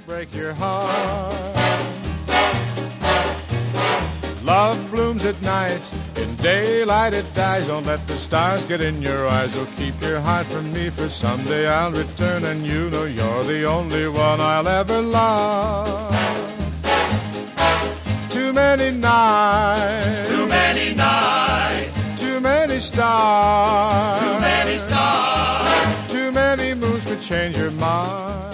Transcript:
break your heart. Love blooms at night, in daylight it dies. Don't let the stars get in your eyes. Oh, keep your heart from me, for someday I'll return, and you know you're the only one I'll ever love. Too many nights, too many nights, too many stars, too many stars, too many moons could change your mind.